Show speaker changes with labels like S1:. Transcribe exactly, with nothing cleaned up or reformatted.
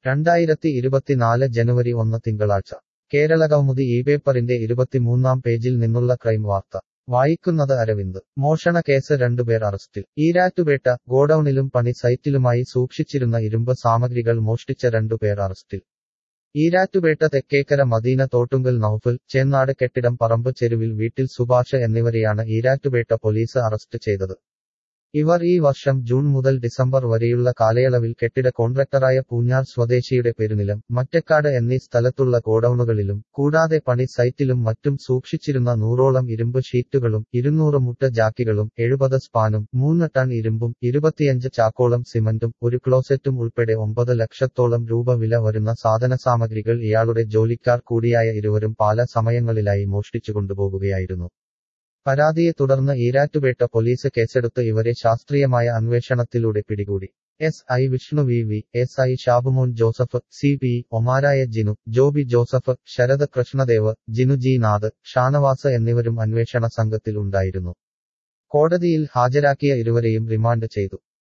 S1: രണ്ടായിരത്തി ഇരുപത്തിനാല് ജനുവരി ഒന്ന് തിങ്കളാഴ്ച കേരളകൗമുദി ഈ പേപ്പറിന്റെ ഇരുപത്തിമൂന്നാം പേജിൽ നിന്നുള്ള ക്രൈം വാർത്ത വായിക്കുന്നത് അരവിന്ദ് മോഷണക്കേസ് രണ്ടുപേർ അറസ്റ്റിൽ ഈരാറ്റുപേട്ട ഗോഡൌണിലും പണി സൈറ്റിലുമായി സൂക്ഷിച്ചിരുന്ന ഇരുമ്പ് സാമഗ്രികൾ മോഷ്ടിച്ച രണ്ടുപേർ അറസ്റ്റിൽ ഈരാറ്റുപേട്ട തെക്കേക്കര മദീന തോട്ടുങ്കൽ നൗഫൽ ചേന്നാട് കെട്ടിടം പറമ്പ് ചെരുവിൽ വീട്ടിൽ സുഭാഷ് എന്നിവരെയാണ് ഈരാറ്റുപേട്ട പോലീസ് അറസ്റ്റ് ചെയ്തത്. ഇവർ ഈ വർഷം ജൂൺ മുതൽ ഡിസംബർ വരെയുള്ള കാലയളവിൽ കെട്ടിട കോൺട്രാക്ടറായ പൂഞ്ഞാർ സ്വദേശിയുടെ പെരുനിലം മറ്റക്കാട് എന്നീ സ്ഥലത്തുള്ള ഗോഡൌണുകളിലും കൂടാതെ പണി സൈറ്റിലും മറ്റും സൂക്ഷിച്ചിരുന്ന നൂറോളം ഇരുമ്പ് ഷീറ്റുകളും ഇരുന്നൂറ് മുട്ട ജാക്കികളും എഴുപത് സ്പാനും മൂന്ന് ടൺ ഇരുമ്പും ഇരുപത്തിയഞ്ച് ചാക്കോളം സിമന്റും ഒരു ക്ലോസറ്റും ഉൾപ്പെടെ ഒമ്പത് ലക്ഷത്തോളം രൂപ വില വരുന്ന സാധനസാമഗ്രികൾ ഇയാളുടെ ജോലിക്കാർ കൂടിയായ ഇരുവരും പല സമയങ്ങളിലായി മോഷ്ടിച്ചുകൊണ്ടുപോകുകയായിരുന്നു. പരാതിയെ തുടർന്ന് ഈരാറ്റുപേട്ട പോലീസ് കേസെടുത്ത് ഇവരെ ശാസ്ത്രീയമായ അന്വേഷണത്തിലൂടെ പിടികൂടി. S I Vishnu V V, S I Shabumon Joseph, C P ഒമാരായ ജിനു, ജോബി ജോസഫ്, ശരത് കൃഷ്ണദേവ്, ജിനു ജി നാഥ്, ഷാനവാസ് എന്നിവരും അന്വേഷണ സംഘത്തിൽ ഉണ്ടായിരുന്നു. കോടതിയിൽ ഹാജരാക്കിയ ഇരുവരെയും റിമാൻഡ് ചെയ്തു.